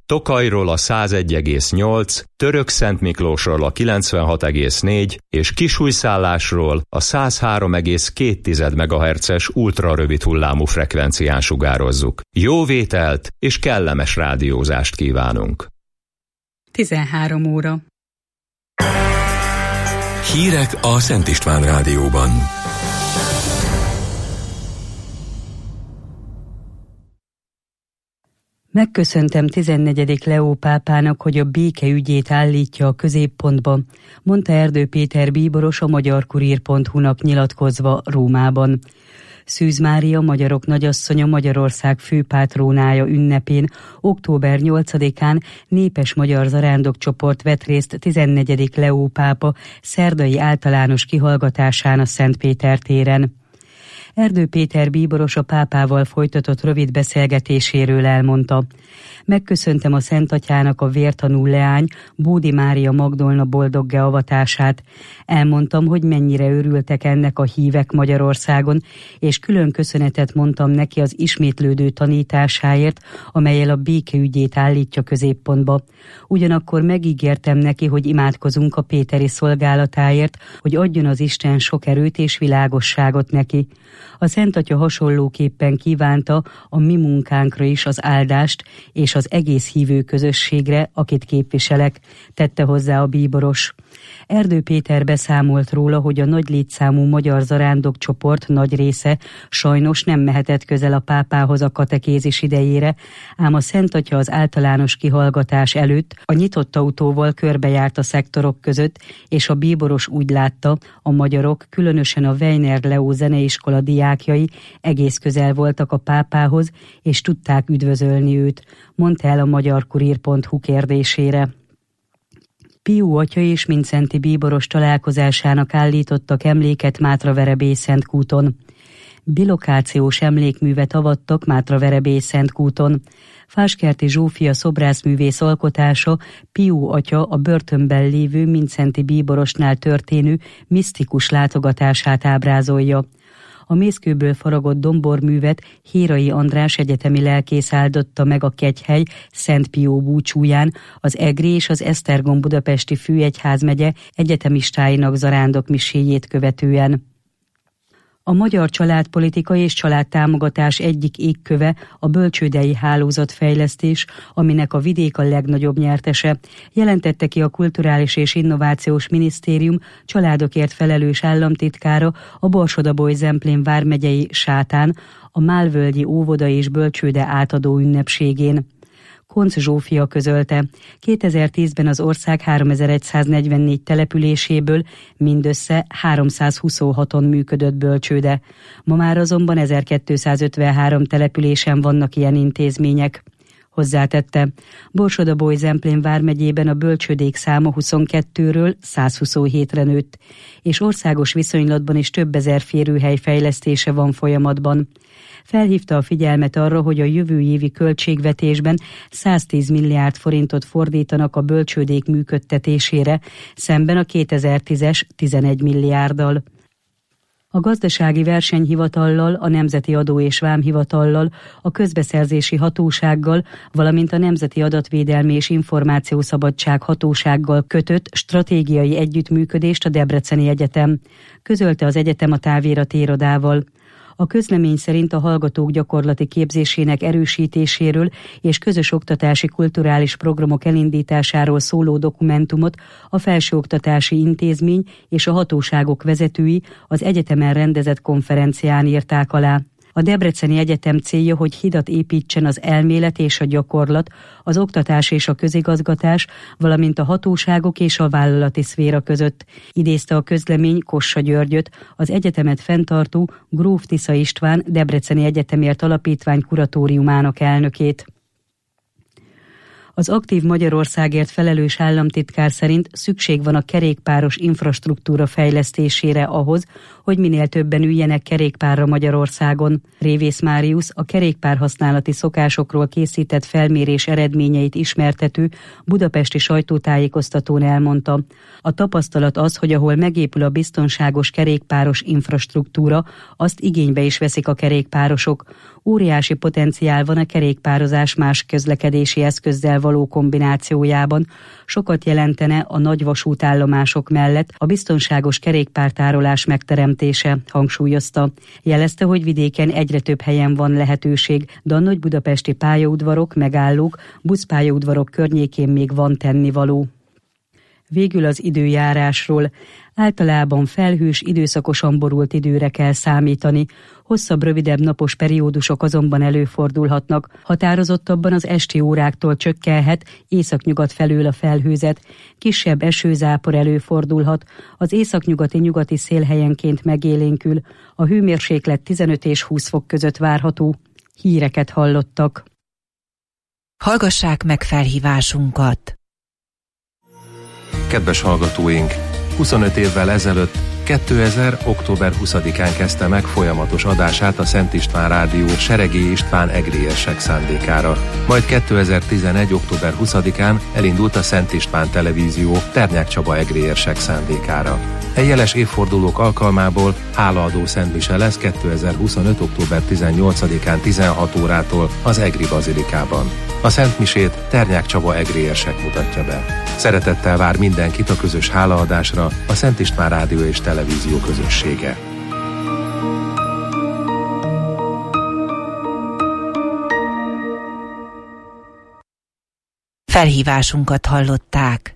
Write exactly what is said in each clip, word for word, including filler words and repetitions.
Tokajról a száz egy egész nyolc, Törökszentmiklósról a kilencvenhat egész négy és Kisújszállásról a száz három egész két megahertzes ultrarövid hullámú frekvencián sugározzuk. Jó vételt és kellemes rádiózást kívánunk! tizenhárom óra. Hírek a Szent István Rádióban. Megköszöntem tizennegyedik Leó pápának, hogy a béke ügyét állítja a középpontba, mondta Erdő Péter bíboros a magyar kurír pont hu-nak nyilatkozva Rómában. Szűz Mária magyarok nagyasszonya Magyarország főpátrónája ünnepén október nyolcadikán népes magyar zarándokcsoport vett részt tizennegyedik Leó pápa szerdai általános kihallgatásán a Szentpéter téren. Erdő Péter bíboros a pápával folytatott rövid beszélgetéséről elmondta: megköszöntem a Szent Atyának a vértanú leány, Bódi Mária Magdolna boldoggá avatását. Elmondtam, hogy mennyire örültek ennek a hívek Magyarországon, és külön köszönetet mondtam neki az ismétlődő tanításáért, amellyel a béke ügyét állítja középpontba. Ugyanakkor megígértem neki, hogy imádkozunk a péteri szolgálatáért, hogy adjon az Isten sok erőt és világosságot neki. A Szent Atya hasonlóképpen kívánta a mi munkánkra is az áldást és az egész hívő közösségre, akit képviselek, tette hozzá a bíboros. Erdő Péter beszámolt róla, hogy a nagy létszámú magyar zarándokcsoport nagy része sajnos nem mehetett közel a pápához a katekézis idejére, ám a Szent Atya az általános kihallgatás előtt a nyitott autóval körbejárt a szektorok között, és a bíboros úgy látta, a magyarok, különösen a Weiner Leó zeneiskola diákjai egész közel voltak a pápához, és tudták üdvözölni őt, mondta el a magyar kurír pont hu kérdésére. Pius atya és Mindszenty bíboros találkozásának állítottak emléket Mátraverebély-Szentkúton. Bilokációs emlékművet avattak Mátraverebély-Szentkúton. Fáskerti Zsófia szobrászművész alkotása Pius atya a börtönben lévő Mindszenty bíborosnál történő misztikus látogatását ábrázolja. A mészkőből faragott domborművet Hérai András egyetemi lelkész áldotta meg a Kegyhely Szent Pió búcsúján az Egri és az Esztergom budapesti főegyházmegye egyetemistáinak zarándokmiséjét követően. A magyar családpolitika és családtámogatás egyik égköve a bölcsődei hálózatfejlesztés, aminek a vidék a legnagyobb nyertese, jelentette ki a Kulturális és Innovációs Minisztérium családokért felelős államtitkára a Borsod-Abaúj-Zemplén vármegyei Sátán a Málvölgyi óvoda és bölcsőde átadó ünnepségén. Koncz Zsófia közölte, kétezer-tízben az ország háromezer-száznegyvennégy településéből mindössze háromszázhuszonhaton működött bölcsőde. Ma már azonban ezerkétszázötvenhárom településen vannak ilyen intézmények. Hozzátette, Borsod-Abaúj-Zemplén vármegyében a bölcsődék száma huszonkettőről százhuszonhétre nőtt, és országos viszonylatban is több ezer férőhely fejlesztése van folyamatban. Felhívta a figyelmet arra, hogy a jövő évi költségvetésben száztíz milliárd forintot fordítanak a bölcsődék működtetésére, szemben a kétezer-tízes tizenegy milliárddal. A gazdasági versenyhivatallal, a Nemzeti Adó és Vámhivatallal, a Közbeszerzési Hatósággal, valamint a Nemzeti Adatvédelmi és Információszabadság Hatósággal kötött stratégiai együttműködést a Debreceni Egyetem, közölte az egyetem a távirati irodával. A közlemény szerint a hallgatók gyakorlati képzésének erősítéséről és közös oktatási kulturális programok elindításáról szóló dokumentumot a felsőoktatási intézmény és a hatóságok vezetői az egyetemen rendezett konferencián írták alá. A Debreceni Egyetem célja, hogy hidat építsen az elmélet és a gyakorlat, az oktatás és a közigazgatás, valamint a hatóságok és a vállalati szféra között, idézte a közlemény Kossa Györgyöt, az egyetemet fenntartó Gróf Tisza István Debreceni Egyetemért Alapítvány kuratóriumának elnökét. Az Aktív Magyarországért felelős államtitkár szerint szükség van a kerékpáros infrastruktúra fejlesztésére ahhoz, hogy minél többen üljenek kerékpárra Magyarországon. Révész Máriusz a kerékpárhasználati szokásokról készített felmérés eredményeit ismertető budapesti sajtótájékoztatón elmondta. A tapasztalat az, hogy ahol megépül a biztonságos kerékpáros infrastruktúra, azt igénybe is veszik a kerékpárosok. Óriási potenciál van a kerékpározás más közlekedési eszközzel való kombinációjában. Sokat jelentene a nagy vasútállomások mellett a biztonságos kerékpártárolás megteremtése, hangsúlyozta. Jelezte, hogy vidéken egyre több helyen van lehetőség, de a nagy budapesti pályaudvarok, megállók, buszpályaudvarok környékén még van tennivaló. Végül az időjárásról. Általában felhős, időszakosan borult időre kell számítani. Hosszabb, rövidebb napos periódusok azonban előfordulhatnak. Határozottabban az esti óráktól csökkenhet északnyugat felől a felhőzet. Kisebb esőzápor előfordulhat. Az északnyugati nyugati szél helyenként megélénkül. A hőmérséklet tizenöt és húsz fok között várható. Híreket hallottak. Hallgassák meg felhívásunkat! Kedves hallgatóink! huszonöt évvel ezelőtt, kétezer. október huszadikán kezdte meg folyamatos adását a Szent István Rádió Seregély István egrérsek szándékára. Majd kétezer-tizenegy. október huszadikán elindult a Szent István Televízió Ternyák Csaba egrérsek szándékára. E jeles évfordulók alkalmából hálaadó szentmise lesz kétezer-huszonöt. október tizennyolcadikán tizenhat órától az Egri Bazilikában. A szentmisét Ternyák Csaba egrérsek mutatja be. Szeretettel vár mindenkit a közös hálaadásra a Szent István Rádió és Televízió közössége. Felhívásunkat hallották.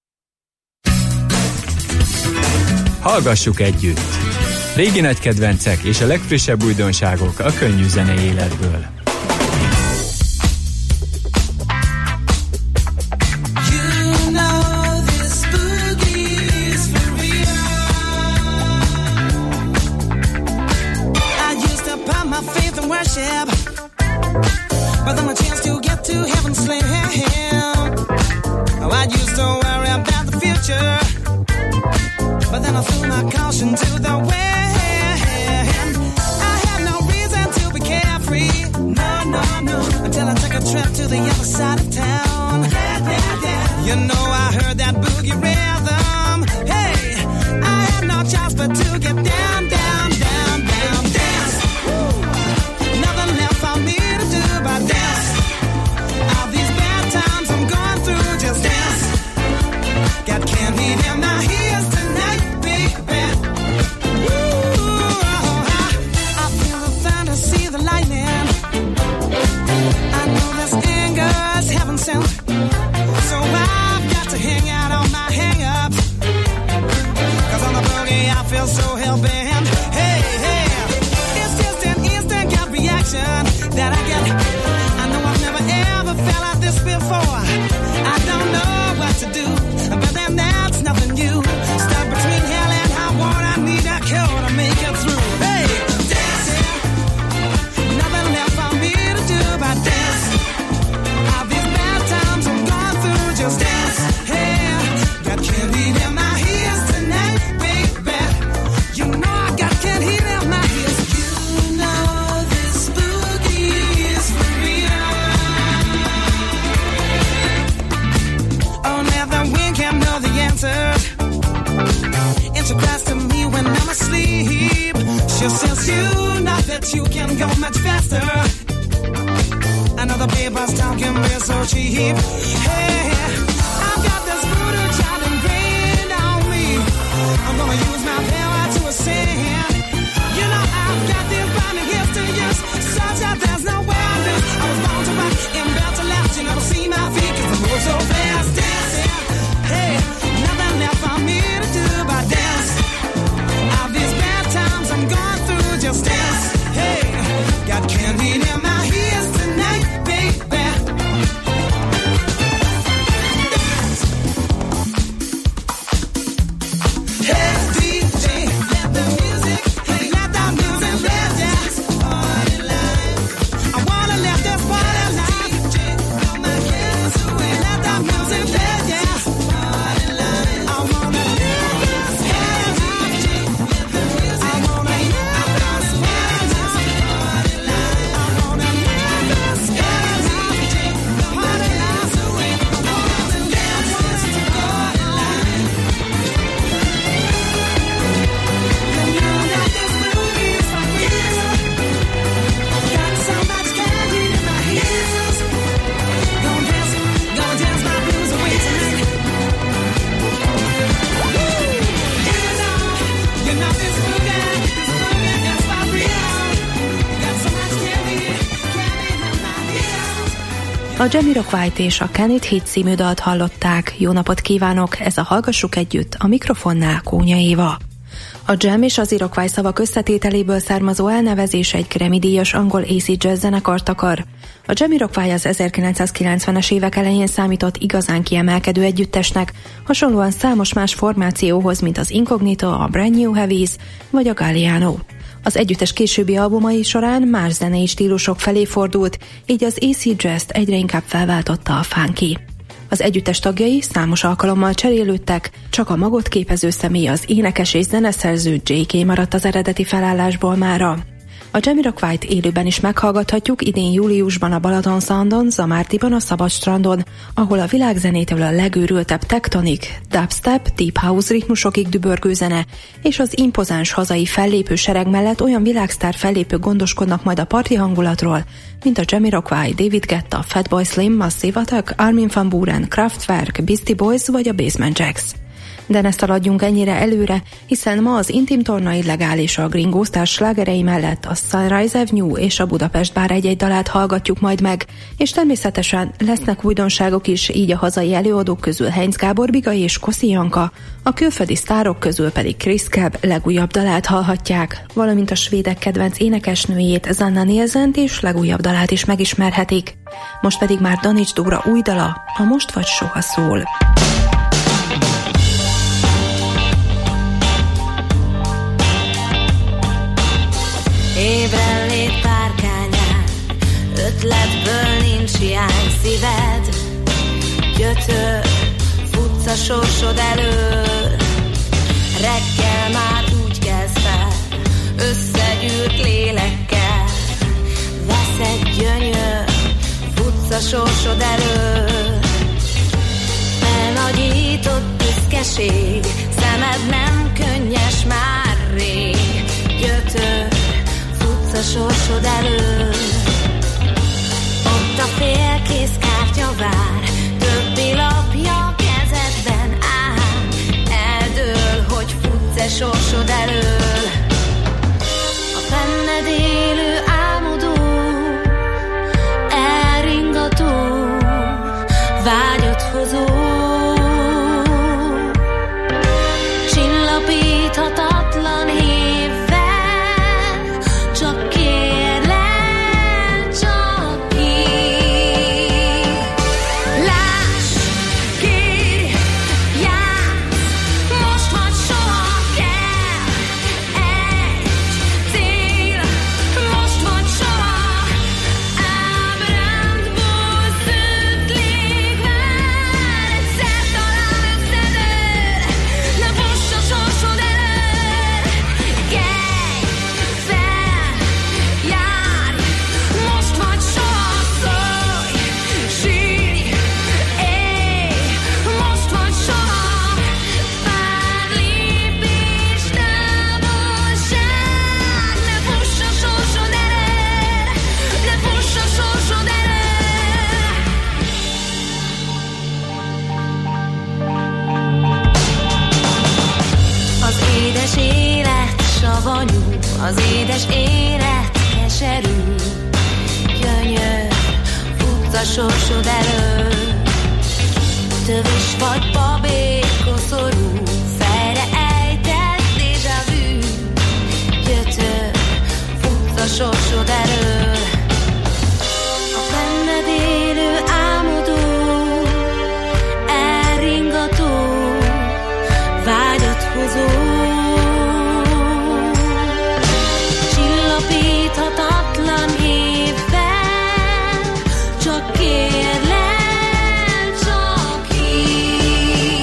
Hallgassuk együtt! Régi nagy kedvencek és a legfrissebb újdonságok a könnyű zenei életből. But then a chance to get to heaven slay him. Oh, I used to worry about the future, but then I threw my caution to the wind. I had no reason to be carefree, no, no, no, until I took a trip to the other side of town. Yeah, yeah, yeah. You know I heard that boogie rhythm. Hey, I had no choice but to get down, down, down, down, dance. Woo. Nothing left for me to do but dance. All these bad times I'm going through, just dance. Got candy in my ears tonight, baby. Ooh, I, I feel the thunder, see the lightning. I know this anger's heaven sent, so I've got to hang out on my hang-ups. 'Cause on the boogie I feel so hell-bent. Hey, hey, it's just an instant gut reaction that I get. I know I've never ever felt like this before. I don't know what to do, but then that's nothing new. Stuck between hell and high water, I need a cure to make it through. Hey, dancing, nothing left for me to do but dance. All these bad times I'm going through, just dance. Hey, got candy in my ears tonight, baby. You know I got candy in my ears. You know this boogie is for real. Oh, never wink and know the answers. It's a class to me when I'm asleep. She says you know that you can go much faster. I know the paper's talking real so cheap. Hey, I've got this voodoo child ingrained on me. I'm gonna use my power to ascend. You know I've got this binding gifts to use, such that there's no way I lose. I was born to rock and built to last. You never see my feet 'cause I move so fast. Dancing, hey, nothing left for me to do but dance. All these bad times I'm going through, just dance. Hey, got candy in my ears tonight, baby. A Jamiroquai-t és a Can It Hit című dalt hallották. Jó napot kívánok, ez a Hallgassuk Együtt, a mikrofonnál Kónya Éva. A Jam és az Iroquois szavak összetételéből származó elnevezés egy Grammy-díjas angol acid jazz zenekart akar. A Jamiroquai az ezerkilencszázkilencvenes évek elején számított igazán kiemelkedő együttesnek, hasonlóan számos más formációhoz, mint az Incognito, a Brand New Heavies vagy a Galliano. Az együttes későbbi albumai során más zenei stílusok felé fordult, így az acid jazzt egyre inkább felváltotta a funky. Az együttes tagjai számos alkalommal cserélődtek, csak a magot képező személy, az énekes és zeneszerző jé ká maradt az eredeti felállásból mára. A Jamiroquai-t élőben is meghallgathatjuk idén júliusban a Balaton Soundon, Zamártiban a Szabadstrandon, ahol a világzenétől a legőrültebb tektonik, dubstep, deep house ritmusokig dübörgő zene és az impozáns hazai fellépő sereg mellett olyan világsztár fellépők gondoskodnak majd a parti hangulatról, mint a Jamiroquai, David Guetta, Fatboy Slim, Massive Attack, Armin van Buuren, Kraftwerk, Beastie Boys vagy a Basement Jaxx. De ne szaladjunk ennyire előre, hiszen ma az Intim Torna illegális a Gringo Stars slágerei mellett a Sunrise Avenue és a Budapest Bár egy-egy dalát hallgatjuk majd meg, és természetesen lesznek újdonságok is, így a hazai előadók közül Heinz Gábor Bigai és Koszi Janka, a külföldi sztárok közül pedig Chris Cab legújabb dalát hallhatják, valamint a svédek kedvenc énekesnőjét, Zanna Nielsent és legújabb dalát is megismerhetik. Most pedig már Danics Dóra új dala, a Most vagy soha szól. Ébren lét párkányán, ötletből nincs hiány, szíved gyötör, futsz a sorsod elől. Reggel már úgy kezd fel, összegyűrt lélekkel, vesz egy gyönyör, futsz a sorsod elől. Felnagyított büszkeség, szemed nem könnyes már rég, gyötör, a sorsod elől. Ott a félkész kártya vár, többi lapja kezedben áll. Eldől, hogy futsz-e sorsod elől. A benned élő álmodó, elringató, vágyat hozó, csillapíthatatlan hívvel. Csak kérlek, csak ki. Láss, kérj, játsz, most vagy soha kell. Egy cél, most vagy soha. Ábránd buszült légvár, egyszer talán összedől, ne fuss a sorsod elől. Kelj fel, járj, most vagy soha, szólj, sírj, élj, most vagy soha. Pár lépés távolság, ne fuss a sorsod elől, ne fuss a sorsod elől. Az édes élet savanyú, az édes élet keserű, gyönyör, futsz a sorsod elől. Tövis vagy babék, koszorú, fejre ejtett déjà vu, gyötör, futsz a sorsod elől. A benned élő álmodó, elringató, vágyat hozó, csillapíthatatlan hívvel, csak kérlek, csak hív.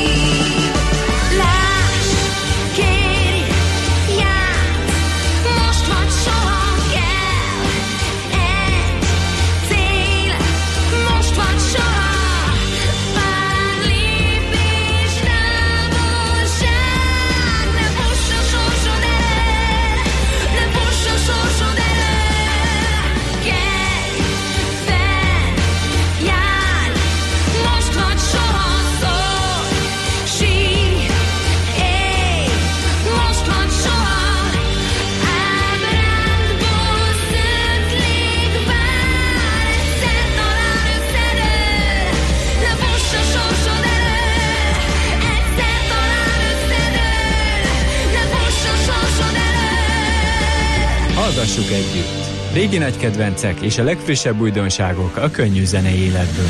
Hallgassuk együtt! Régi nagy kedvencek és a legfrissebb újdonságok a könnyű zenei életből.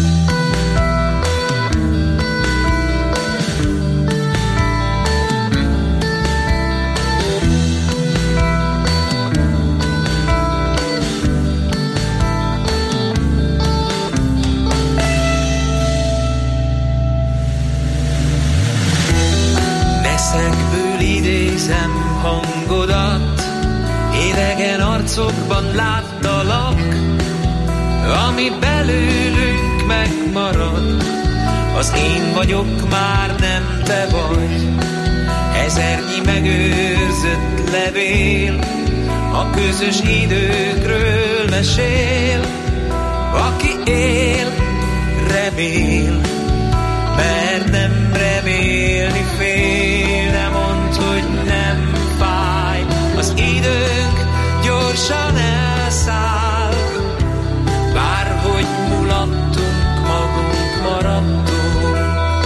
Messzegből idézem hangodat, idegen arcokban láttalak, ami belőlünk megmarad, az én vagyok, már nem te vagy. Ezernyi megőrzött levél a közös időkről mesél, aki él, remél, mert nem remélni fél. De mondd, hogy nem fáj, az időnk gyorsan elszáll, bárhogy mulattunk, magunk maradtunk.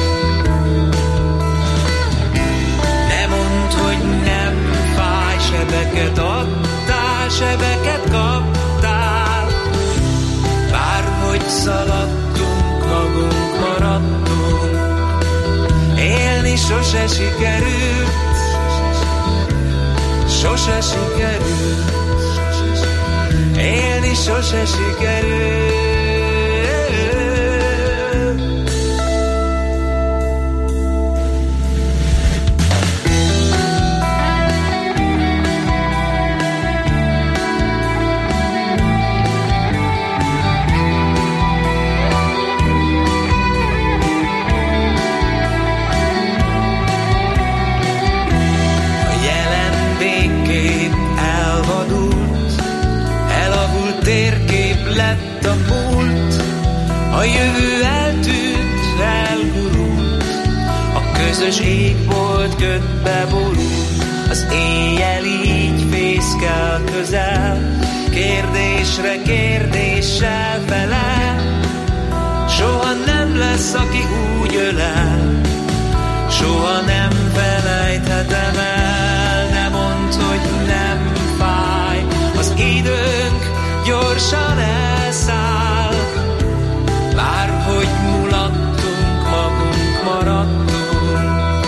Ne mondd, hogy nem fáj, sebeket adtál, sebeket kaptál, bárhogy szaladtunk, magunk maradtunk. Élni sose sikerült, sose sikerült, élni sose sikerült. Térkép lett a múlt, a jövő eltűnt, elgurult, a közös égbolt ködbe borult, az éjjel így fészkel közel, kérdésre kérdéssel felel. Soha nem lesz, aki úgy ölel, soha nem felejthetem el. Ne mondd, hogy nem fáj, az időnk gyorsan elszáll, bárhogy mulattunk, magunk maradtunk.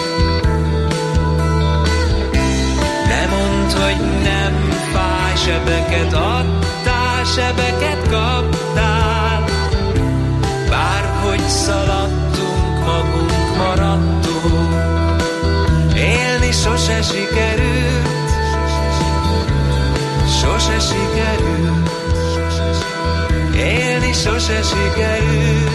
Ne mondd, hogy nem fáj, sebeket adtál, sebeket kaptál, bárhogy szaladtunk, magunk maradtunk. Élni sose sikerült, sose sikerült, élni sose sikerült.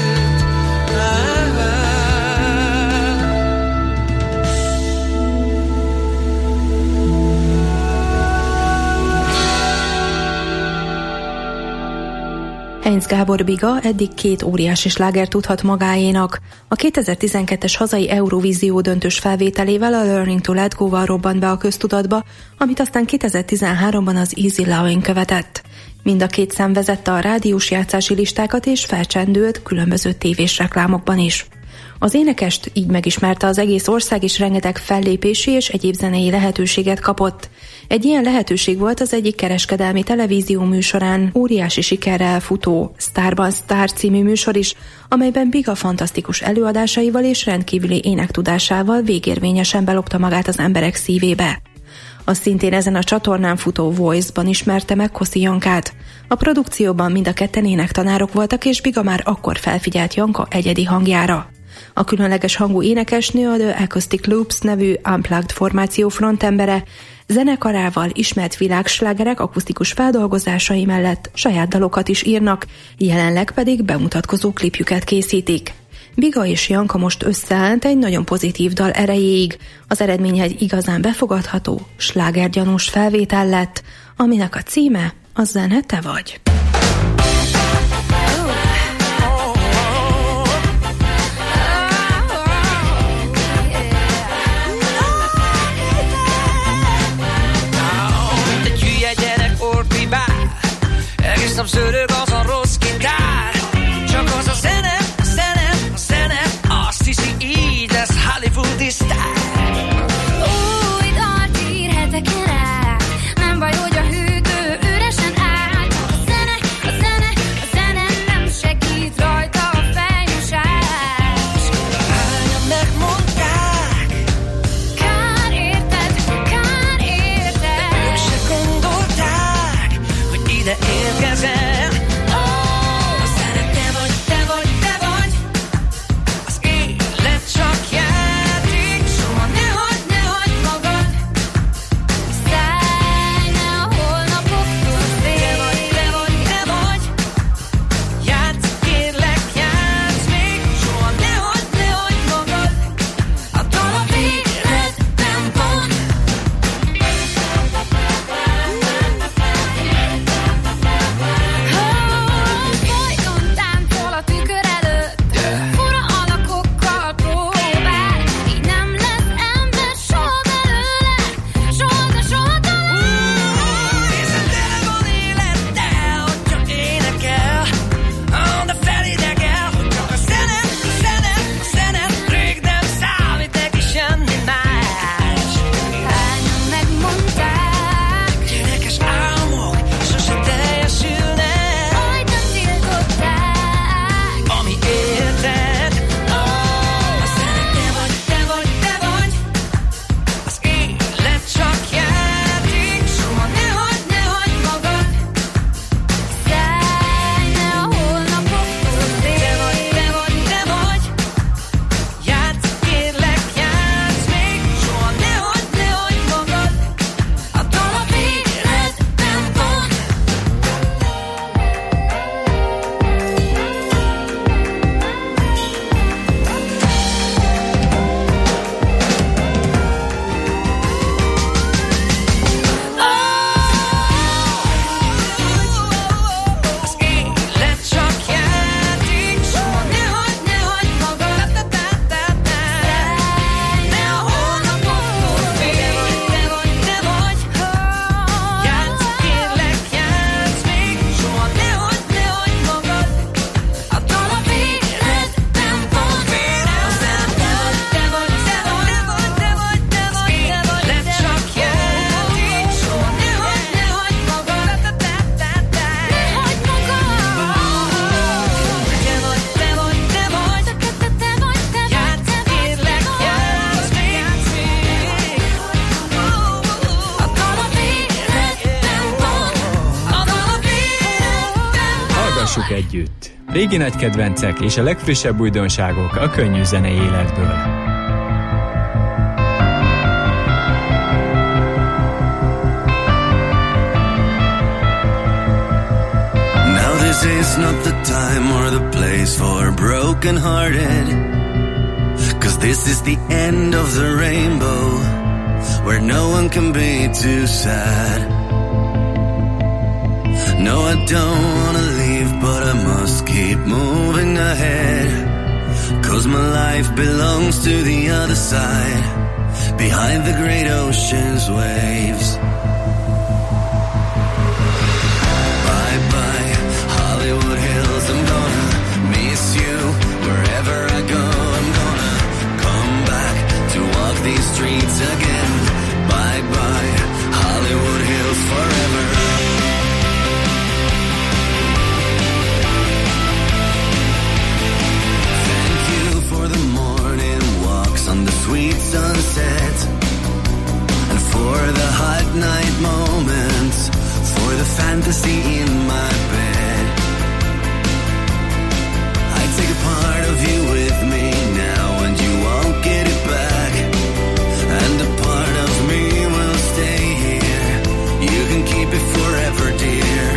Heinz Gábor Biga eddig két óriási slágert tudhat magáénak. A kétezer-tizenkettes hazai Eurovízió döntős felvételével, a Learning to Let Go-val robbant be a köztudatba, amit aztán kétezer-tizenháromban az Easy Loving követett. Mind a két szám vezette a rádiós játszási listákat és felcsendült különböző tévés reklámokban is. Az énekest így megismerte az egész ország, és rengeteg fellépési és egyéb zenei lehetőséget kapott. Egy ilyen lehetőség volt az egyik kereskedelmi televízió műsorán óriási sikerrel futó Starban Star című műsor is, amelyben Biga fantasztikus előadásaival és rendkívüli énektudásával végérvényesen belopta magát az emberek szívébe. A szintén ezen a csatornán futó Voice-ban ismerte meg Koszi Jankát. A produkcióban mind a ketten énektanárok voltak, és Biga már akkor felfigyelt Janka egyedi hangjára. A különleges hangú énekesnő a The Acoustic Loops nevű Unplugged formáció frontembere, zenekarával ismert világslágerek akusztikus feldolgozásai mellett saját dalokat is írnak, jelenleg pedig bemutatkozó klipjüket készítik. Biga és Janka most összeállt egy nagyon pozitív dal erejéig. Az eredmény egy igazán befogadható, slágergyanús felvétel lett, aminek a címe A zene te vagy. Egészen szörög az a rossz gitár, csak az a zene, a zene, a zene, azt hiszi így lesz hollywoodi sztár. Új dalt írhetek rá, nem baj, hogy a hűtő Régi nagy kedvencek és a legfrissebb újdonságok a könnyű zenei életből. Now this is not the time or the place for broken-hearted, 'cause this is the end of the rainbow, where no one can be too sad. No, I don't wanna leave, but I must keep moving ahead, 'cause my life belongs to the other side, behind the great ocean's waves. Bye bye, Hollywood Hills, I'm gonna miss you wherever I go. I'm gonna come back to walk these streets again. Bye bye, Hollywood Hills forever. On the sweet sunset, and for the hot night moments, for the fantasy in my bed. I take a part of you with me now, and you won't get it back, and a part of me will stay here. You can keep it forever, dear.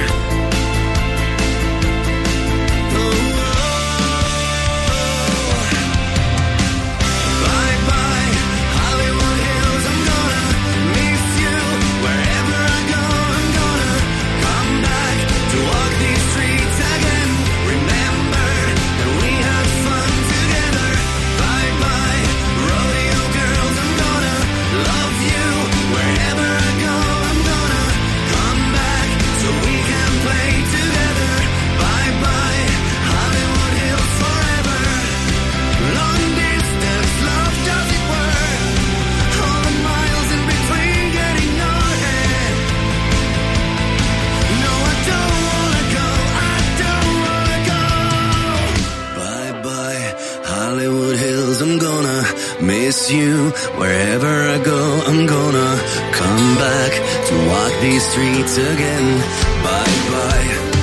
Miss you wherever I go. I'm gonna come back to walk these streets again. Bye bye.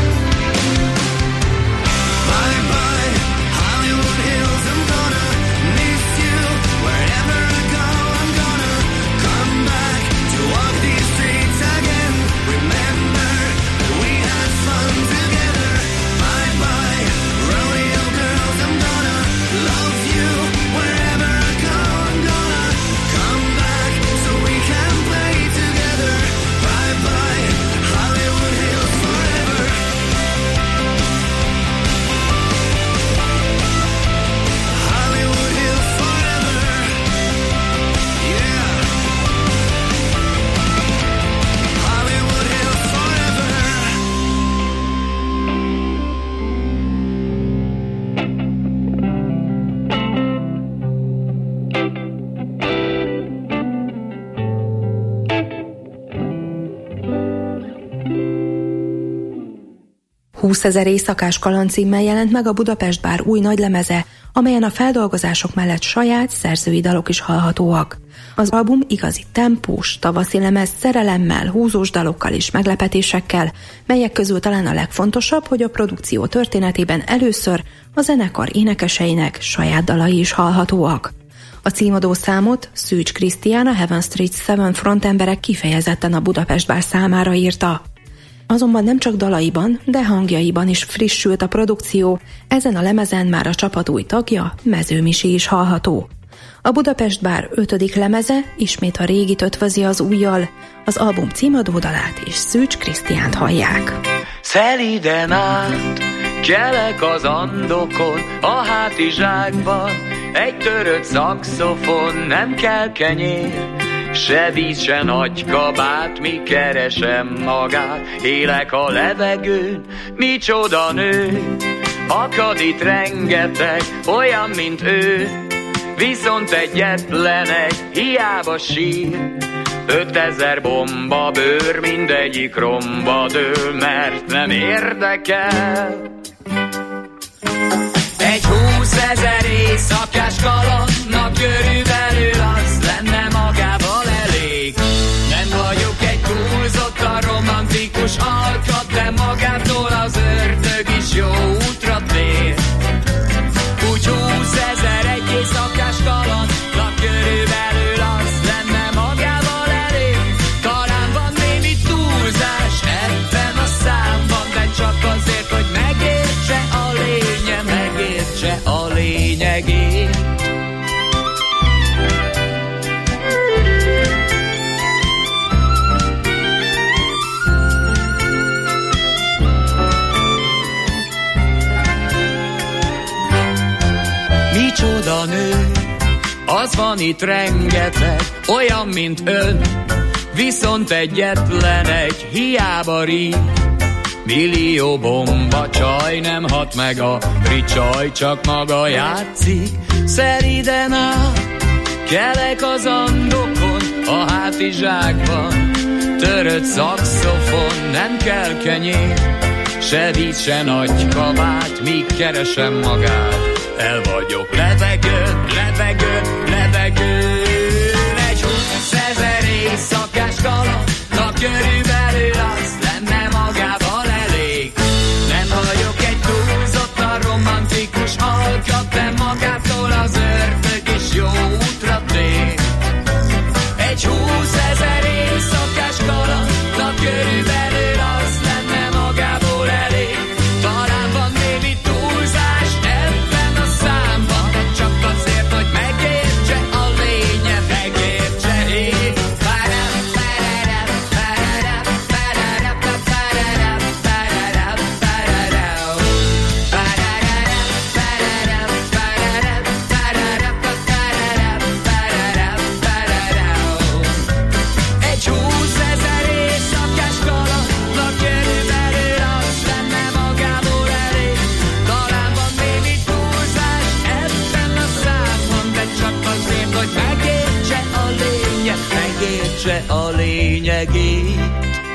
Bye bye, Hollywood Hills. I'm gonna miss you wherever I go. I'm gonna come back to walk these streets again. Remember that we had fun together. Bye bye, rodeo girls. I'm gonna love you wherever I go. húszezer éjszakás kaland címmel jelent meg a Budapest Bár új nagylemeze, amelyen a feldolgozások mellett saját szerzői dalok is hallhatóak. Az album igazi tempós, tavaszi lemez szerelemmel, húzós dalokkal és meglepetésekkel, melyek közül talán a legfontosabb, hogy a produkció történetében először a zenekar énekeseinek saját dalai is hallhatóak. A címadó számot Szűcs Krisztián, a Heaven Street Seven frontemberek kifejezetten a Budapest Bár számára írta. Azonban nem csak dalaiban, de hangjaiban is frissült a produkció, ezen a lemezen már a csapat új tagja, Mező Misi is hallható. A Budapest Bár ötödik lemeze ismét a régit ötvözi az újjal, az album címadó dalát és Szűcs Krisztiánt hallják. Szelíden át, kelek az Andokon, a hátizsákban, egy törött szaxofon, nem kell kenyér, se víz, se nagy kabát, mi keresem magát, élek a levegőn, micsoda nő, akad itt rengeteg, olyan, mint ő, viszont egyetlen egy, hiába sír, ötezer bomba bőr, mindegyik romba dől, mert nem érdekel. Egy húszezer éjszakás kalandnak körülbelül az lenne magával elég. Nem vagyok egy túlzottan romantikus alkat, de magától az ördög is jó útra tér. lényegét. Micsoda nő, az van itt rengeteg, olyan, mint ön, viszont egyetlen egy, hiába ríg. Millió bomba csaj nem hat meg a ricsaj, csak maga játszik. Szeriden áll, kelek az andokon, a hátizsákban, törött szaxofon, nem kell kenyér, se víz, se nagy kabát, míg keresem magát. El vagyok levegőn, levegőn, levegőn. Egy húszezer éjszakás kalandnak körülbelül az lenne magával elég. Nem vagyok egy túlzottan romantikus alkat, de magától az ördög is jó útra tér. Egy húszezer éjszakás kalandnak körülbelül az lenne magából elég. Talán van némi túlzás ebben a számban, de csak azért, hogy megértse a lénye, megértse én. Egy húszezer éjszakás kalandnak körülbelül az lenne magából elég. Talán van némi túlzás ebben a számban, de csak azért, hogy megértse a lénye, megértse a lényegét.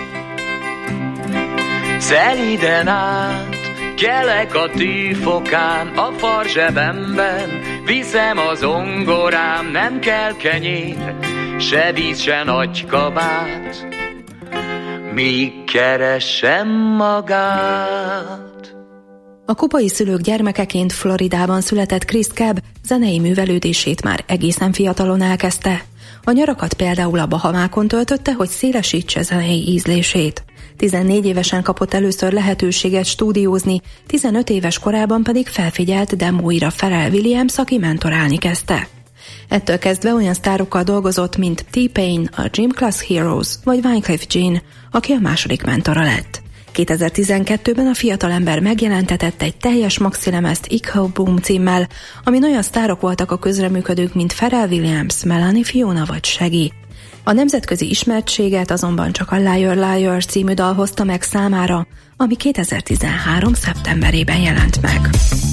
Szeliden át, kelek a tűfokán, a farzsebemben, viszem az ongorám, nem kell kenyér, se víz, se nagy kabát, míg keresem magát. A kubai szülők gyermekeként Floridában született Chris Cab zenei művelődését már egészen fiatalon elkezdte. A nyarakat például a Bahamákon töltötte, hogy szélesítse zenei ízlését. tizennégy évesen kapott először lehetőséget stúdiózni, tizenöt éves korában pedig felfigyelt demóira Pharrell Williams, aki mentorálni kezdte. Ettől kezdve olyan sztárokkal dolgozott, mint T-Pain, a Gym Class Heroes vagy Wyclef Jean, aki a második mentora lett. kétezer-tizenkettőben a fiatalember megjelentetett egy teljes maxilemezt Echo Boom címmel, amin olyan sztárok voltak a közreműködők, mint Pharrell Williams, Melanie Fiona vagy Shaggy. A nemzetközi ismertséget azonban csak a Liar Liar című dal hozta meg számára, ami kétezer-tizenhárom szeptemberében jelent meg.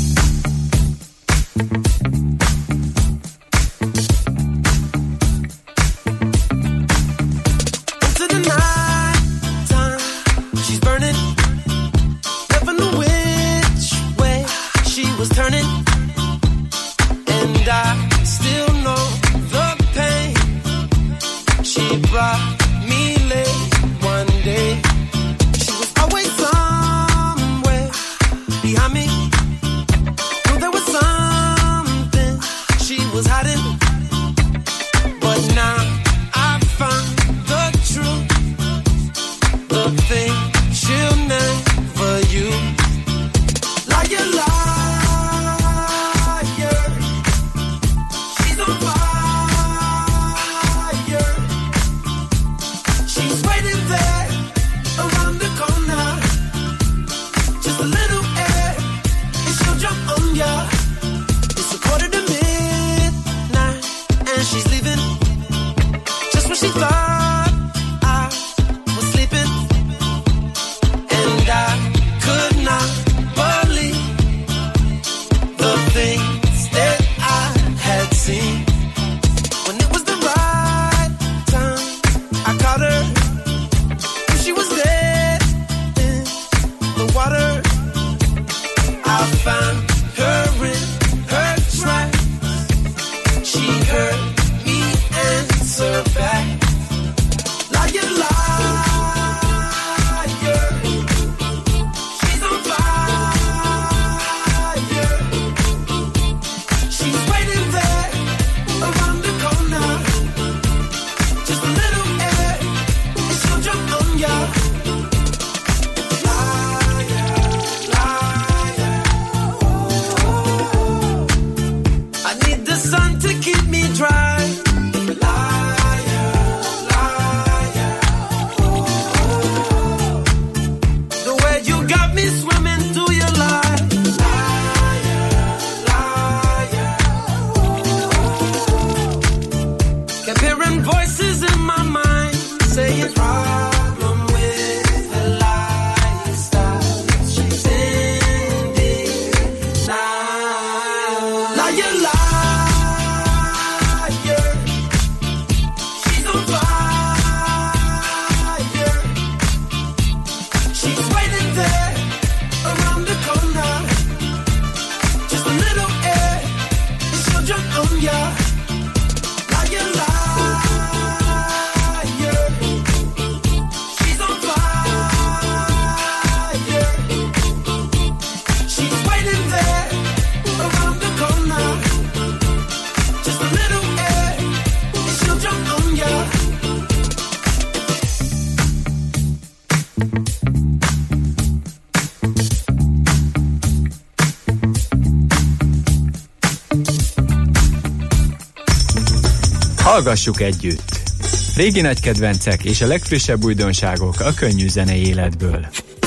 Brought me late one day. She was always somewhere behind me. Knew there was something she was hiding, but now I found the truth, the thing she'll never use. Liar, liar, she's on fire. She thought I was sleeping, and I could not believe the things that I had seen. When it was the right time, I caught her. She was dead in the water. I found her in her tracks. She heard me answer back. Liar, liar, she's on fire. She's waiting there around the corner. Just a little air and she'll jump on ya. Liar, liar, oh, oh, oh. ya, liar, liar. She's on fire. She's waiting there around the corner. Just a little air, and she'll jump on ya. Hallgassuk együtt! Régi nagy kedvencek és a legfrissebb újdonságok a könnyű zenei életből.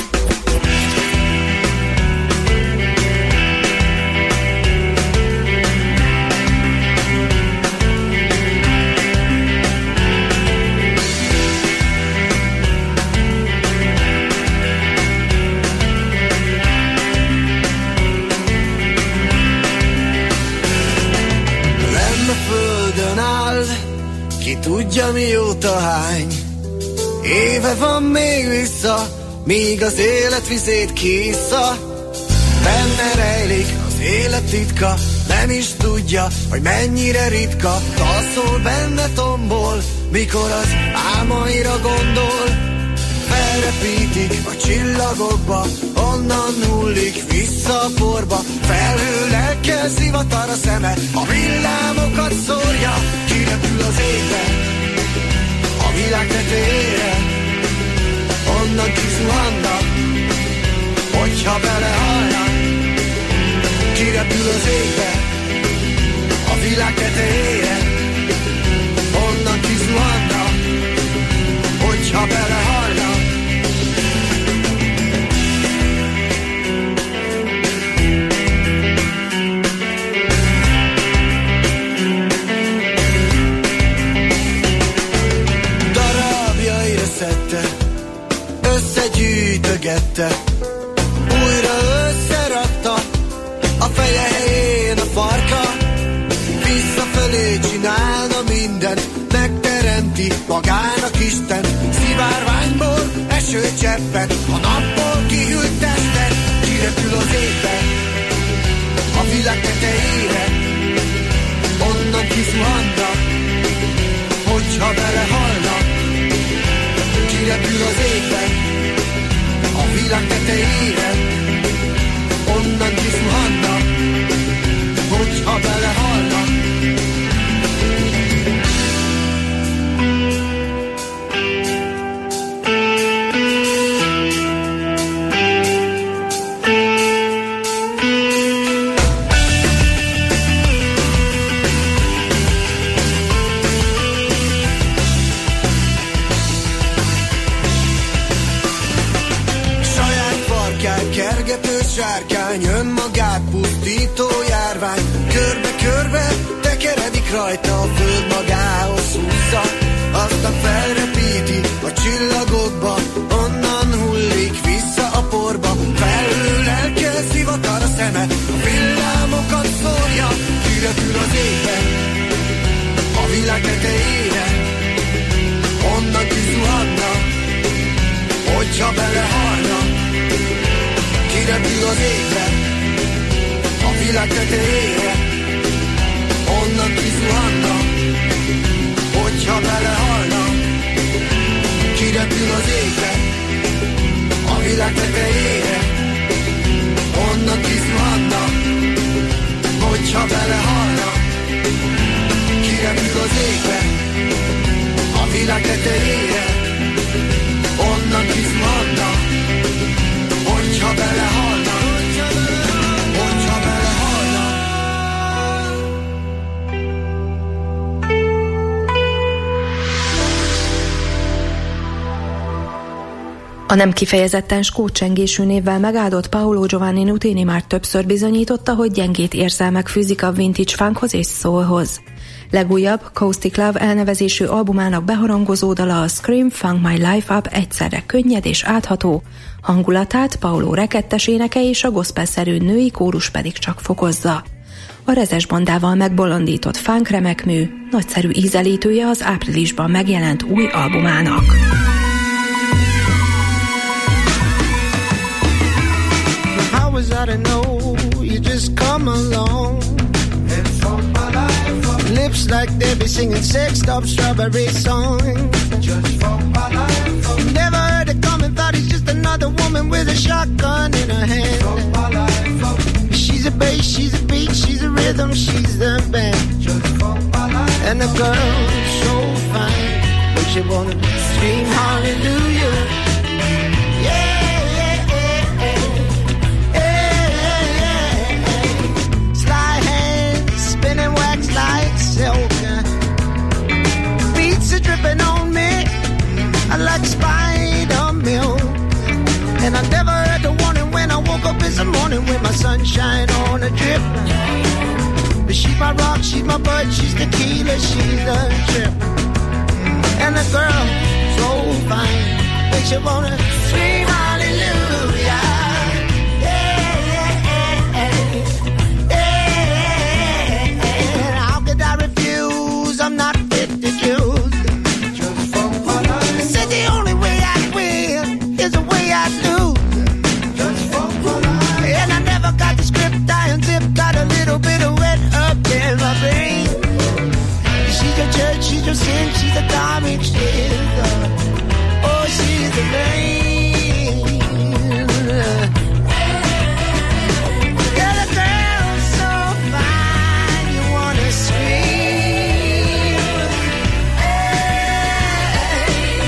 Ki tudja mióta hány éve van még vissza, míg az élet vizét kiissza. Benne rejlik az élet titka, nem is tudja, hogy mennyire ritka. Taszol benne tombol, mikor az álmaira gondol. Felrepítik a csillagokba, onnan hullik vissza a porba. Felhő lelke, zivatar a szeme, a villámokat szórja. Kirepül az égbe, a világ tetejére, onnan kizuhannak, hogyha belehalnak. Kirepül az égbe, a világ tetejére, onnan kizuhannak, hogyha belehalnak. Összegyűjtögette, újra összerakta, a feje helyén a farka. Visszafelé csinálna mindent, megteremti magának Isten. Szivárványból esőcseppet, a napból kihűlt testet. Kirepül az égbe, a világ tetejére, onnan kizuhannak, hogyha belehalnak. Kirepül az égbe, a világ tetejére, onnan kizuhannak, hogyha belehalnak. Sárkány, önmagát pusztító járvány. Körbe-körbe tekeredik rajta, a föld magához húzza. Aztán felrepíti a csillagokba, onnan hullik vissza a porba. Felhő lelke, zivatar a szeme, a villámokat szórja. Kirepül az égbe, a világ tetejére, onnan kizuhanna, hogyha belehalna. Kirepül az égbe, a világ tetejére, onnan kizuhanna, hogyha belehalna. Kirepül az égbe, a világ tetejére, onnan kizuhanna, hogyha belehalna. Kirepül az égbe, a világ tetejére, onnan kizuhanna, hogyha belehalna, hogyha belehalna. A nem kifejezetten skótcsengésű névvel megáldott Paolo Giovanni Nutini már többször bizonyította, hogy gyengét érzelmek fűzik a vintage funkhoz és soulhoz. Legújabb Caustic Love elnevezésű albumának beharangozó dala, a Scream Funk My Life Up egyszerre könnyed és átható, hangulatát Paolo rekettes éneke és a gospelszerű női kórus pedig csak fokozza. A rezes bandával megbolondított funk remekmű, nagyszerű ízelítője az áprilisban megjelent új albumának. How was I to know you just come along and fuck my life Looks like they be singing sexed up strawberry songs. Just for my life. Never heard it coming, thought it's just another woman with a shotgun in her hand. For my life. She's a bass, she's a beat, she's a rhythm, she's the band. Just for my life. And the girl's so fine, makes you wanna scream hallelujah. Yeah, yeah, yeah, yeah, yeah, yeah. Sly hands spinning wax like silk. Beats are dripping on me, I like spider milk. And I never heard the warning when I woke up in the morning with my sunshine on a drip. But she's my rock, she's my bud, she's tequila, she's the trip. And the girl, so fine, makes you wanna scream hallelujah. Yeah, yeah, yeah, yeah, yeah. How could I refuse? I'm not fit to choose. Just for my life. Said the only way I win is the way I lose. Just for my life. And I never got the script, I unzipped, got a little bit of wet up in my brain. She's a church, she's a sin, she's a garbage digger. Oh, she's the rain. Yeah, the girl's so fine, you wanna scream. Hey,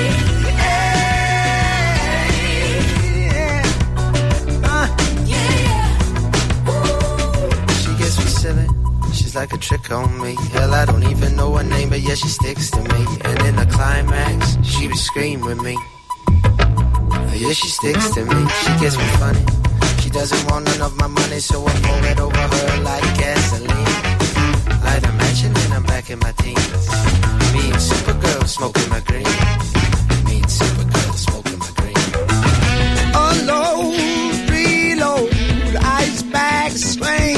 hey, yeah. Uh, yeah, yeah. She gets me silly. She's like a trick on me. Hell, I don't even know her name, but yeah, she sticks to me. And in the climax, she would scream with me. Yeah, she sticks to me. She gets me funny. She doesn't want none of my money, so I pour it over her like gasoline. Light a match and then I'm back in my teens. Me and Supergirl smoking my green. Me and Supergirl smoking my green. Unload, reload, ice bag swing.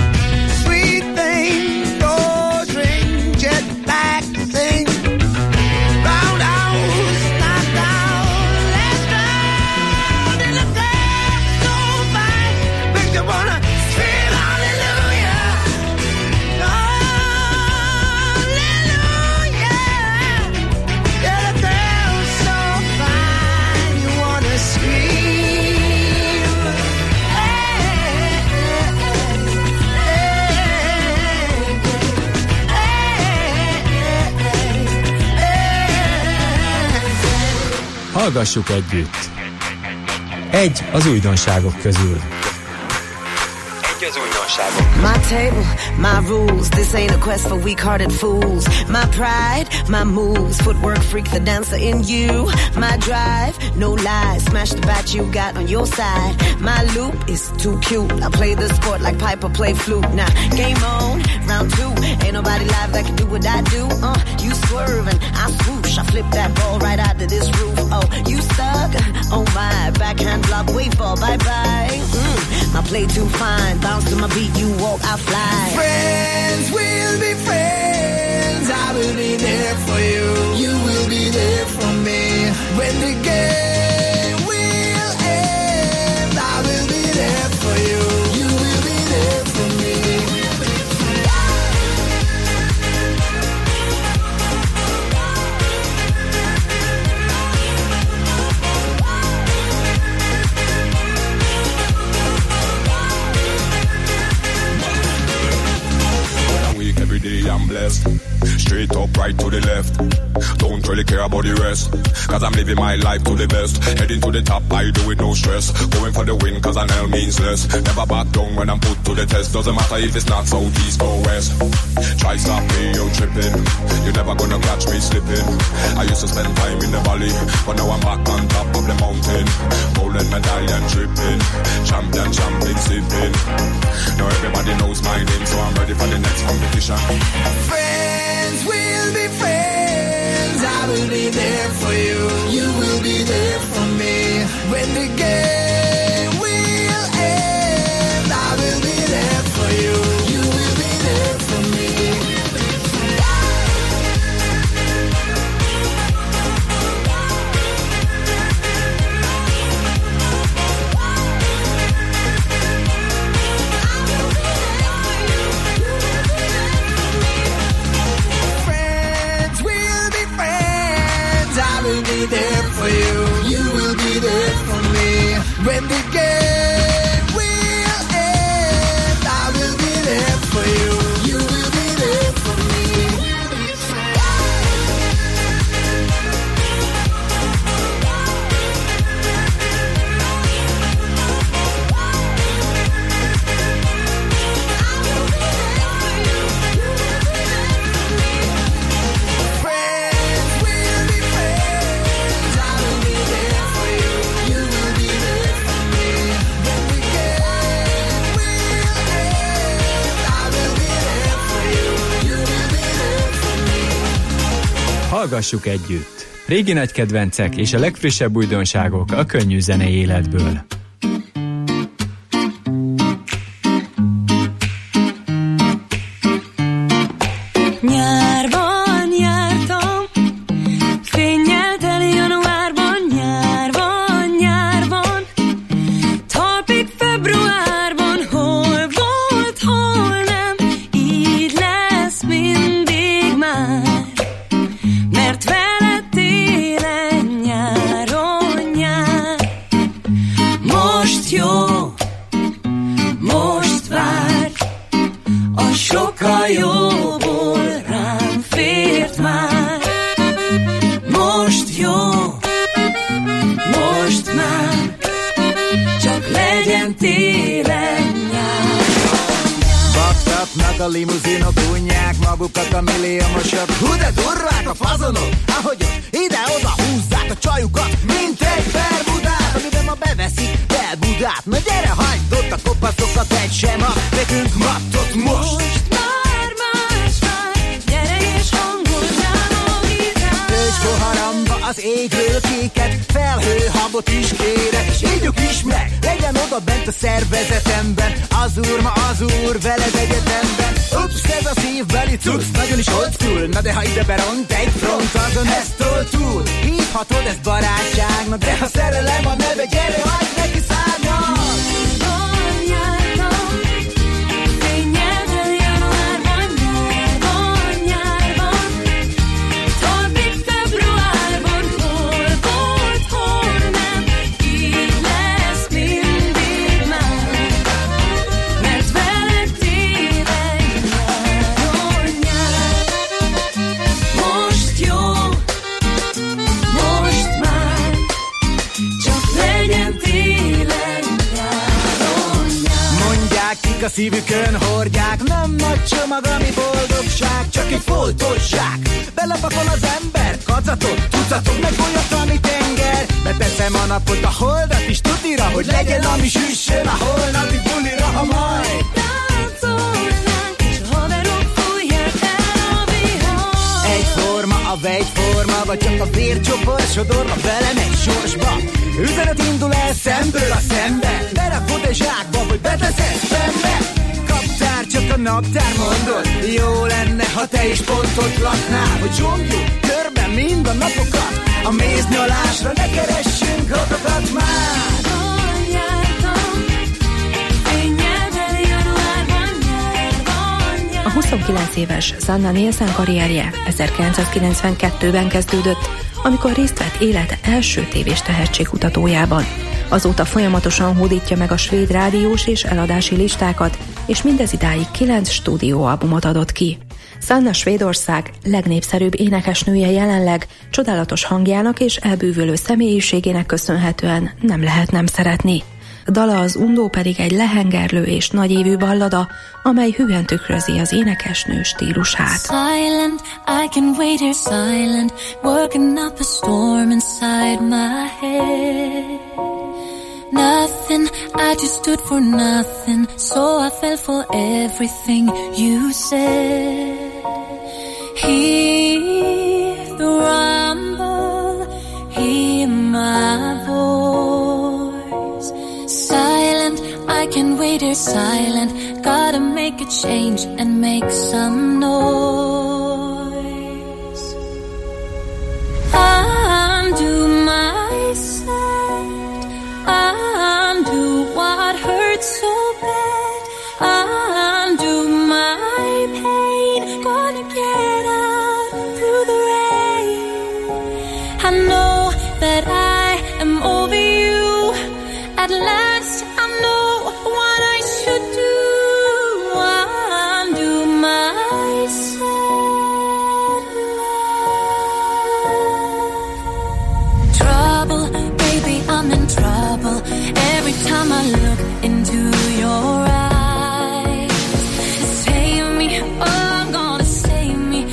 Hallgassuk együtt. Egy az újdonságok közül. Egy az újdonságok. My table, my rules. This ain't a quest for weak-hearted fools. My pride, my moves. Footwork freak, the dancer in you. My drive, no lies. Smash the bat you got on your side. My loop is too cute. I play the sport like Piper play flute. Now, game on, round two. Ain't nobody live that can do what I do. Uh, you swerve and I swoosh. I flip that ball right out of this roof. Oh, you stuck? Oh my, backhand block, wait for bye-bye. Mm, my play too fine. Bounce to my beat, you walk, I fly. Friends will be friends. I will be there for you. You will be there for me. When the game will end, I will be there for you. You will be there for me. Every day I'm blessed. Straight up, right to the left. Don't really care about the rest, cause I'm living my life to the best. Heading to the top, I do it no stress. Going for the win, cause an L means less. Never back down when I'm put to the test. Doesn't matter if it's not south, east or west. Try stop me, you're tripping. You're never gonna catch me slipping. I used to spend time in the valley, but now I'm back on top of the mountain. Golden medallion dripping. Champion, champion sipping. Now everybody knows my name, so I'm ready for the next competition. Friends will be friends. I will be there for you. You will be there for me. When the game will end, I will be there for you. You will be there for me. Hallgassuk együtt! Régi nagy kedvencek és a legfrissebb újdonságok a könnyű zenei életből. Nyárban jártam, fénnyel teli januárban, nyárban, nyárban, talpig februárban, hol volt, hol nem, így lesz mindig már, mert veled télen, nyáron nyár. Most jó, most vár, a sokkal jóból rám fért már. Most jó, most már, csak legyen télen nyár. Baktatnak a limuzinok, unják magukat a milliómosok. Hú de durvák a fazonok, ahogy ott ide-oda húzzák a csajukat, mint egy Bermudát, amiben ma beveszik Bel-Budát. Na gyere, hagyd ott a kopaszokat, egy sem a nekünk mattot most. Most már más vár, gyere és hangoltál a gitár. Töltsd poharamba az égről kéket, felhőhabot is kérek, és ígyuk is meg, legyen oda bent a szervezetemben, az úr ma az úr, veled egyetemben. Ups, ez a szívbeli cucc, nagyon is old school, na de ha ide beront egy front, azon eztől túl hívhatod ezt barátságnak, de ha szerelem a neve, gyere, hagyd neki szárnyat. Nyárban jártam, fénnyel teli januárban, nyárban, nyárban, talpig februárban, hol volt, hol nem, így lesz mindig már, mert veled télen, nyáron nyár. Most jó, most már, csak legyen télen, nyáron nyár. Mondják, kik a szívükön hordják, nem nagy csomag, ami boldogság, csak egy foltos zsák. Belepakol az ember, kacatot, tucatot, meg olyat, ami tenger. Beteszem a napot, a holdat is tutira, hogy legyen, ami süssön a holnapi bulira, ha majd Táncolnánk, és a haverok fújják el a vihar. egyforma a vegyforma, vagy csak a vércsopor sodorva velem egy sorsba. Üzenet indul el szemből a szembe, berakod egy zsákba, vagy beteszed szembe. Kaptár, csak a naptár mondod, jó lenne, ha te is pontot laknál, hogy zsongjuk körben mind a napokat, a méznyalásra ne keressünk okokat már. Nyárban jártam, fénnyel teli januárban, nyárban, nyár. A huszonkilenc éves Sanna Nielsen karrierje ezerkilencszázkilencvenkettőben kezdődött, amikor részt vett élete első tévés tehetségkutatójában. Azóta folyamatosan hódítja meg a svéd rádiós és eladási listákat, és mindez idáig kilenc stúdióalbumot adott ki. Sanna Svédország legnépszerűbb énekesnője jelenleg, csodálatos hangjának és elbűvölő személyiségének köszönhetően nem lehet nem szeretni. Dala az Undó pedig egy lehengerlő és nagyívű ballada, amely hűen tükrözi az énekesnő stílusát. Silent, I can wait here silent, working up a storm inside my head. Nothing, I just stood for nothing, so I fell for everything you said. Hear the rumble, hear my voice. Silent, I can wait here silent, gotta make a change and make some noise. Undo my set, undo what hurts so bad, undo my pain, gonna get out through the rain. I know that I am over you, at last I know what I should do. Undo my sad love. Trouble, baby, I'm in trouble. Every time I look into your eyes, save me, oh, gonna save me.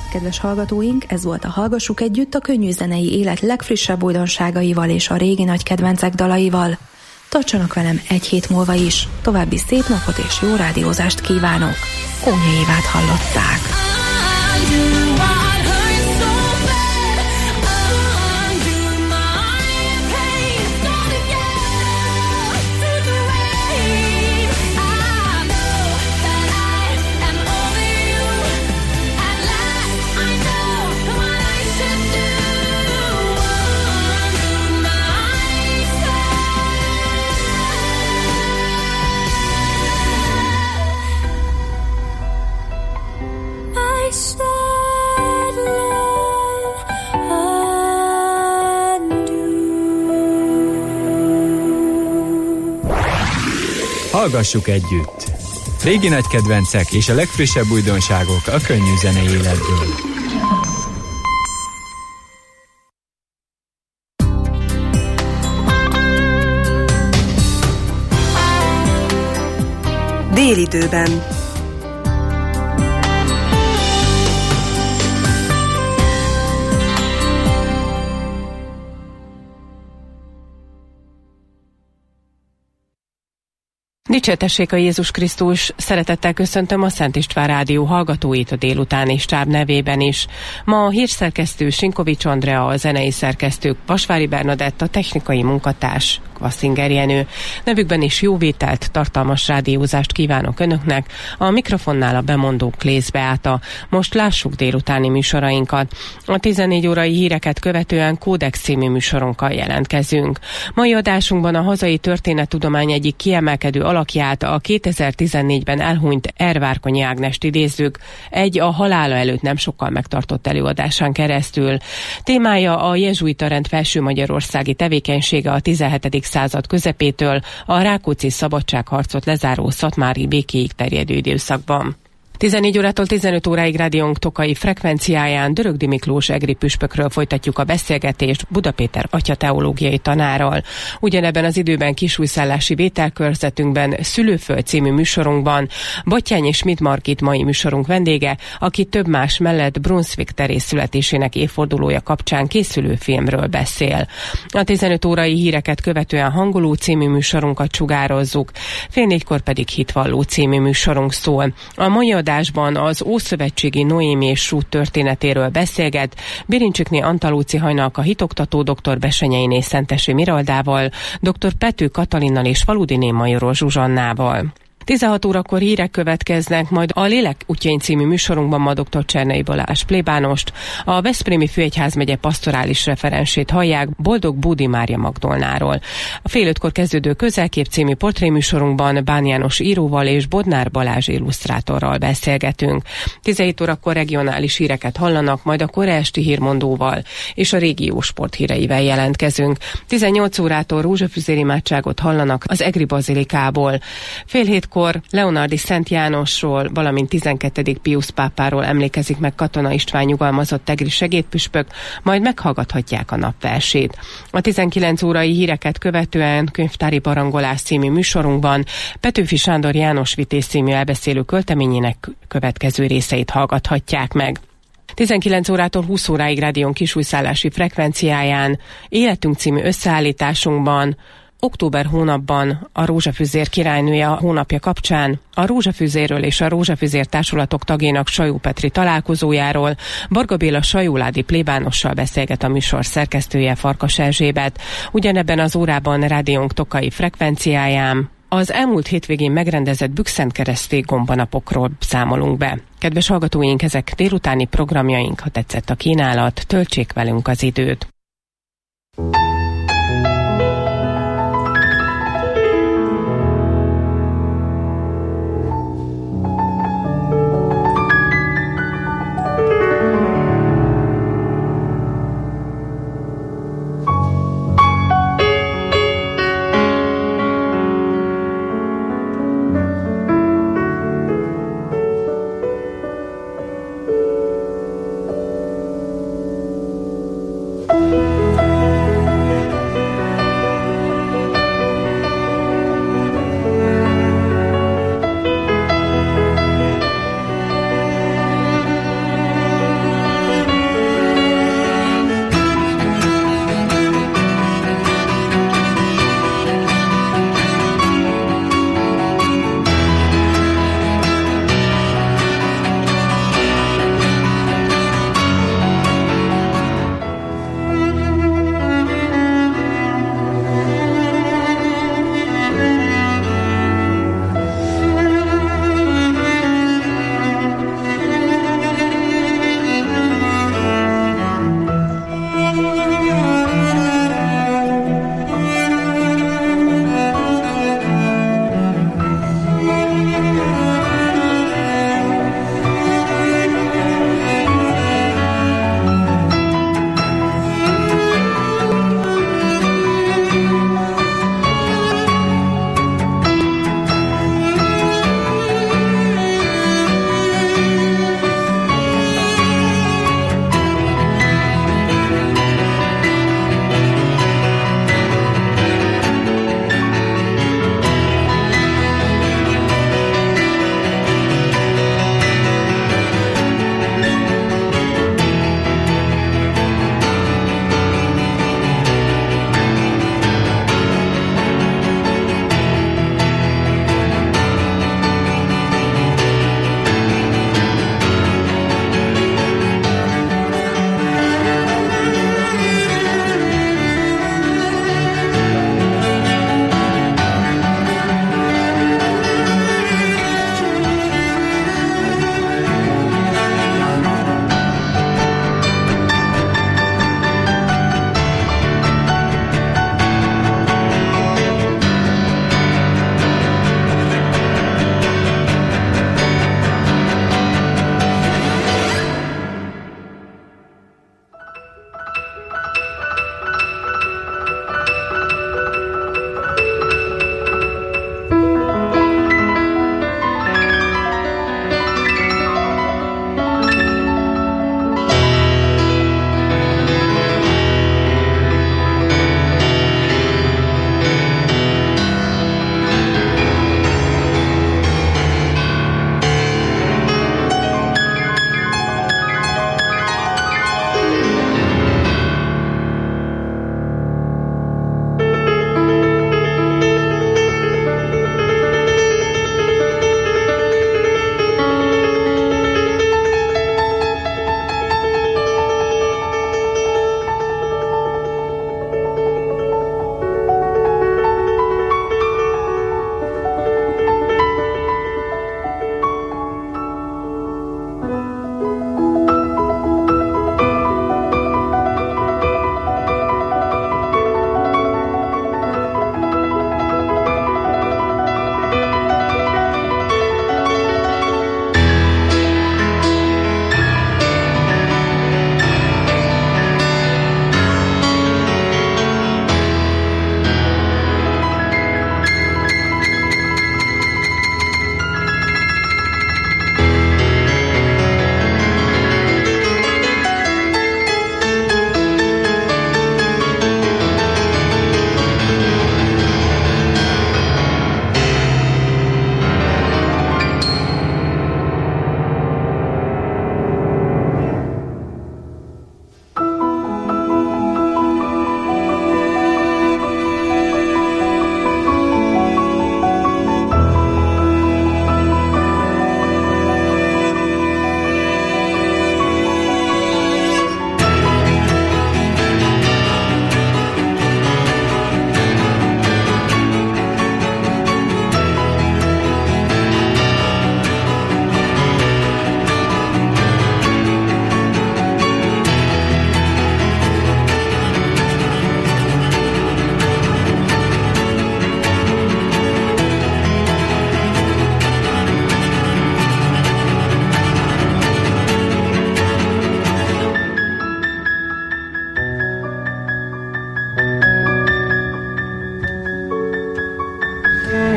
Kedves hallgatóink, ez volt a Hallgassuk Együtt, a könnyű zenei élet legfrissebb újdonságaival és a régi nagy kedvencek dalaival. Tartsanak velem egy hét múlva is. További szép napot és jó rádiózást kívánok. Kónya Évát hallották. Hallgassuk együtt! Régi nagy kedvencek és a legfrissebb újdonságok a könnyű zenei életből. Délidőben. Dicsértessék a Jézus Krisztus! Szeretettel köszöntöm a Szent István Rádió hallgatóit a délutáni stáb nevében is. Ma a hírszerkesztő Sinkovics Andrea, a zenei szerkesztő Vasvári Bernadett, a technikai munkatárs Vasszinger Jenő. Nevükben is jó vételt, tartalmas rádiózást kívánok Önöknek. A mikrofonnál a bemondó Klész Beáta. Most lássuk délutáni műsorainkat. A tizennégy órai híreket követően Kódex című műsorunkkal jelentkezünk. Mai adásunkban a hazai történettudomány egyik kiemelkedő alakját, a kétezer-tizennégyben elhunyt Ervárkonyi Ágnest idézzük, egy a halála előtt nem sokkal megtartott előadásán keresztül. Témája a jezsuita rend felső magyarországi tevékenysége a tizenhetedik század közepétől a Rákóczi szabadságharcot lezáró szatmári békéig terjedő időszakban. tizennégy órától tizenöt óráig rádiónk Tokai frekvenciáján Dörögdi Miklós egri püspökről folytatjuk a beszélgetést Buda Péter atyateológiai tanárral. Ugyanebben az időben kisújszállási vételkörzetünkben Szülőföld című műsorunkban Batthyány és Schmidt Margit mai műsorunk vendége, aki több más mellett Brunswick Teréz születésének évfordulója kapcsán készülő filmről beszél. A tizenöt órai híreket követően Hangoló című műsorunkat sugározzuk, fél négykor pedig Hitvalló című műsorunk szól. A mai adásban az ószövetségi Noémi és Ruth történetéről beszélget Birincsikné Antalóci Hajnalka hitoktató dr. Besenyeiné Szentesi Miraldával, dr. Pető Katalinnal és Faludiné Majoros Zsuzsannával. tizenhat órakor hírek következnek, majd a Lélek útjain című műsorunkban ma dr. Csernei Balázs plébánost, a Veszprémi Főegyházmegye pastorális referensét hallják Boldog Bódi Mária Magdolnáról. A fél ötkor kezdődő Közelkép című portréműsorunkban Bán János íróval és Bodnár Balázs illusztrátorral beszélgetünk. tizenhét órakor regionális híreket hallanak, majd a kora esti hírmondóval és a régió sporthíreivel jelentkezünk. tizennyolc órától rózsafüzér imádságot hallanak az Egri Bazilikából. Fél hétkor Leonardi Szent Jánosról, valamint tizenkettedik Piusz pápáról emlékezik meg Katona István nyugalmazott egri segédpüspök, majd meghallgathatják a napversét. A tizenkilenc órai híreket követően Könyvtári barangolás című műsorunkban Petőfi Sándor János Vitéz című elbeszélő költeményének következő részeit hallgathatják meg. tizenkilenc órától húsz óráig rádión kisújszállási frekvenciáján Életünk című összeállításunkban október hónapban a Rózsafüzér királynője a hónapja kapcsán a Rózsafüzérről és a Rózsafüzér társulatok tagjának Sajó Petri találkozójáról Varga Béla sajóládi plébánossal beszélget a műsor szerkesztője Farkas Erzsébet. Ugyanebben az órában rádiónk Tokai frekvenciáján az elmúlt hétvégén megrendezett Bükszentkereszti gombanapokról számolunk be. Kedves hallgatóink, ezek délutáni programjaink, ha tetszett a kínálat, töltsék velünk az időt.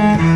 Thank you.